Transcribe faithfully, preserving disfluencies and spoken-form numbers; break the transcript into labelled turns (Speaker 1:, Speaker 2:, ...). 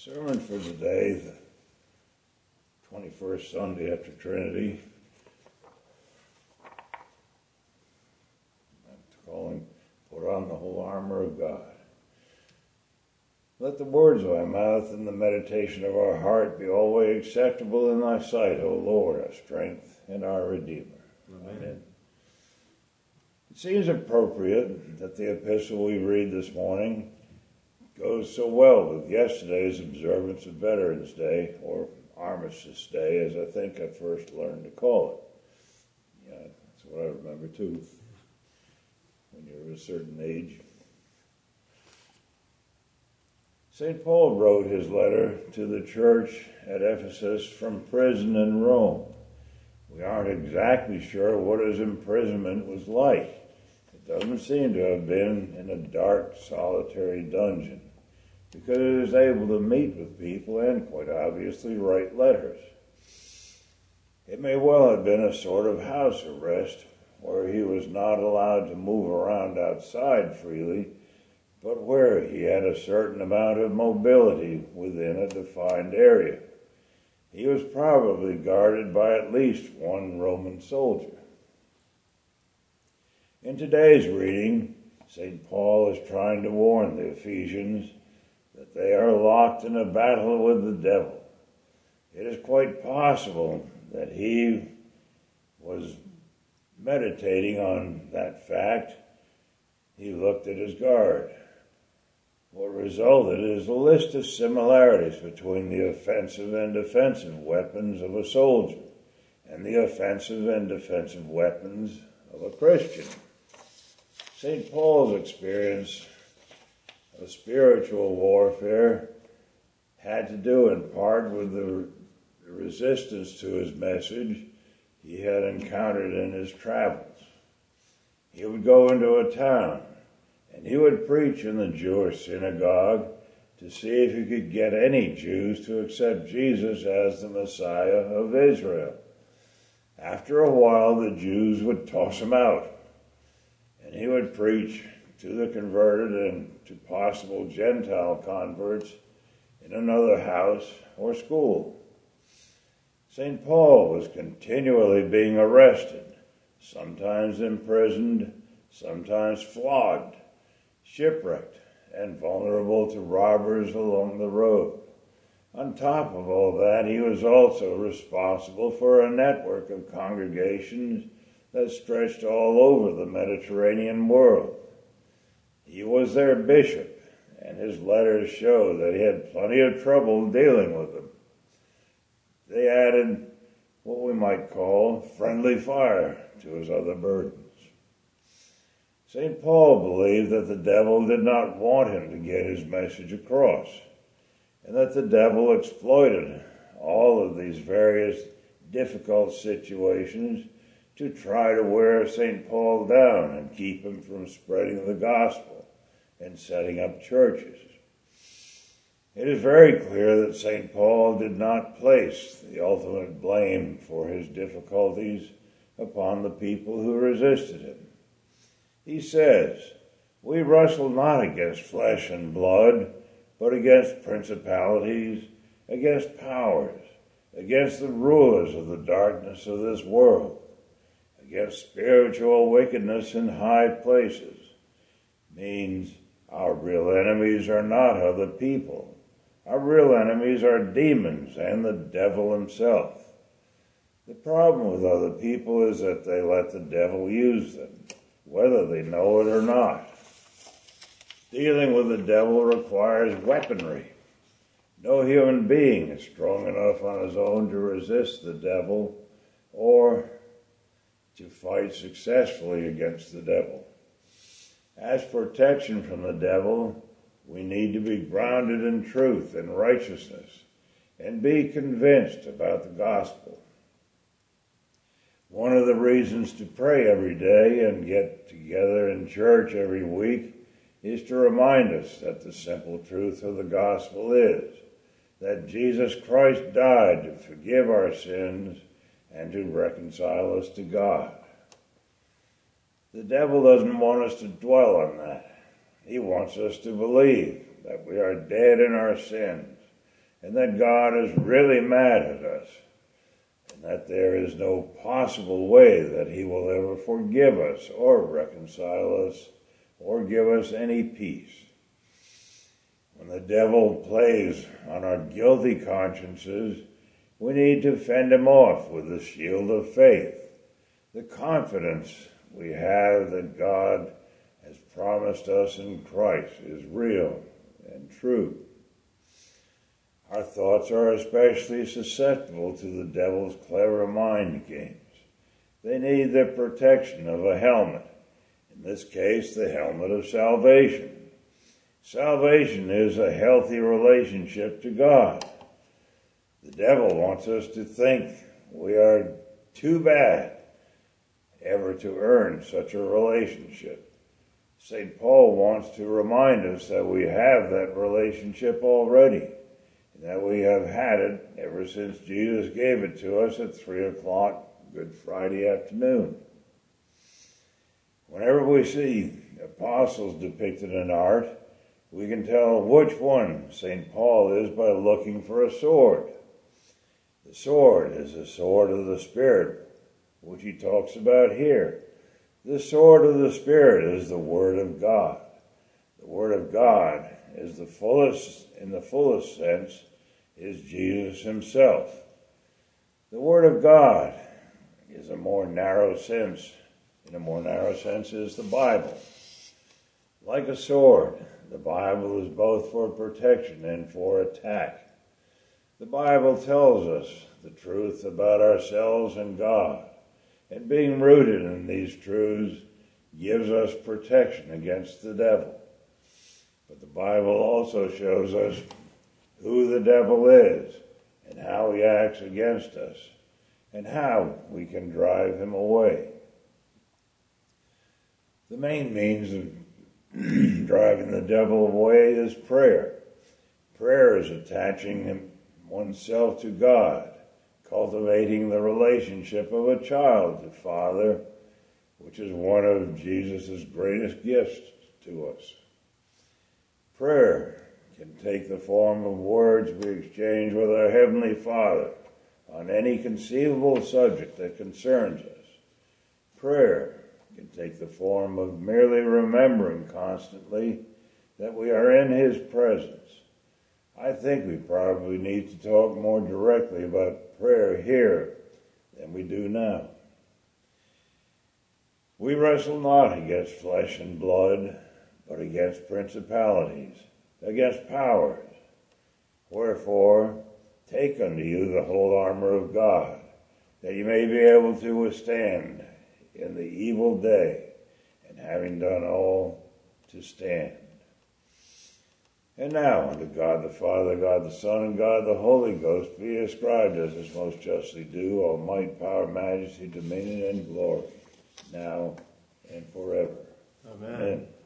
Speaker 1: Sermon for today, the twenty-first Sunday after Trinity. I'm calling, put on the whole armor of God. Let the words of my mouth and the meditation of our heart be always acceptable in thy sight, O Lord, our strength and our Redeemer. Amen. Amen. It seems appropriate that the epistle we read this morning goes so well with yesterday's observance of Veterans Day, or Armistice Day, as I think I first learned to call it. Yeah, that's what I remember too, when you're of a certain age. Saint Paul wrote his letter to the church at Ephesus from prison in Rome. We aren't exactly sure what his imprisonment was like. It doesn't seem to have been in a dark, solitary dungeon, because he was able to meet with people and, quite obviously, write letters. It may well have been a sort of house arrest, where he was not allowed to move around outside freely, but where he had a certain amount of mobility within a defined area. He was probably guarded by at least one Roman soldier. In today's reading, Saint Paul is trying to warn the Ephesians that they are locked in a battle with the devil. It is quite possible that he was meditating on that fact. He looked at his guard. What resulted is a list of similarities between the offensive and defensive weapons of a soldier and the offensive and defensive weapons of a Christian. Saint Paul's experience of spiritual warfare had to do in part with the resistance to his message he had encountered in his travels. He would go into a town and he would preach in the Jewish synagogue to see if he could get any Jews to accept Jesus as the Messiah of Israel. After a while, the Jews would toss him out, and he would preach to the converted and to possible Gentile converts in another house or school. Saint Paul was continually being arrested, sometimes imprisoned, sometimes flogged, shipwrecked, and vulnerable to robbers along the road. On top of all that, he was also responsible for a network of congregations that stretched all over the Mediterranean world. He was their bishop, and his letters show that he had plenty of trouble dealing with them. They added what we might call friendly fire to his other burdens. Saint Paul believed that the devil did not want him to get his message across, and that the devil exploited all of these various difficult situations to try to wear Saint Paul down and keep him from spreading the gospel and setting up churches. It is very clear that Saint Paul did not place the ultimate blame for his difficulties upon the people who resisted him. He says, "We wrestle not against flesh and blood, but against principalities, against powers, against the rulers of the darkness of this world, against spiritual wickedness in high places." Means our real enemies are not other people. Our real enemies are demons and the devil himself. The problem with other people is that they let the devil use them, whether they know it or not. Dealing with the devil requires weaponry. No human being is strong enough on his own to resist the devil or to fight successfully against the devil. As protection from the devil, we need to be grounded in truth and righteousness and be convinced about the gospel. One of the reasons to pray every day and get together in church every week is to remind us that the simple truth of the gospel is that Jesus Christ died to forgive our sins and to reconcile us to God. The devil doesn't want us to dwell on that. He wants us to believe that we are dead in our sins, and that God is really mad at us, and that there is no possible way that he will ever forgive us or reconcile us or give us any peace. When the devil plays on our guilty consciences, we need to fend him off with the shield of faith, the confidence we have that God has promised us in Christ is real and true. Our thoughts are especially susceptible to the devil's clever mind games. They need the protection of a helmet, in this case, the helmet of salvation. Salvation is a healthy relationship to God. The devil wants us to think we are too bad ever to earn such a relationship. Saint Paul wants to remind us that we have that relationship already, and that we have had it ever since Jesus gave it to us at three o'clock Good Friday afternoon. Whenever we see apostles depicted in art, we can tell which one Saint Paul is by looking for a sword. The sword is the sword of the Spirit, which he talks about here. The sword of the Spirit is the Word of God. The Word of God is the fullest, in the fullest sense, is Jesus himself. The Word of God is a more narrow sense, in a more narrow sense is the Bible. Like a sword, the Bible is both for protection and for attack. The Bible tells us the truth about ourselves and God, and being rooted in these truths gives us protection against the devil. But the Bible also shows us who the devil is and how he acts against us and how we can drive him away. The main means of driving the devil away is prayer. Prayer is attaching oneself to God, cultivating the relationship of a child to Father, which is one of Jesus' greatest gifts to us. Prayer can take the form of words we exchange with our Heavenly Father on any conceivable subject that concerns us. Prayer can take the form of merely remembering constantly that we are in his presence. I think we probably need to talk more directly about prayer here than we do now. We wrestle not against flesh and blood, but against principalities, against powers. Wherefore, take unto you the whole armor of God, that you may be able to withstand in the evil day, and having done all, to stand. And now unto God the Father, God the Son, and God the Holy Ghost be ascribed as is most justly due, all might, power, majesty, dominion, and glory, now and forever.
Speaker 2: Amen.
Speaker 1: Amen.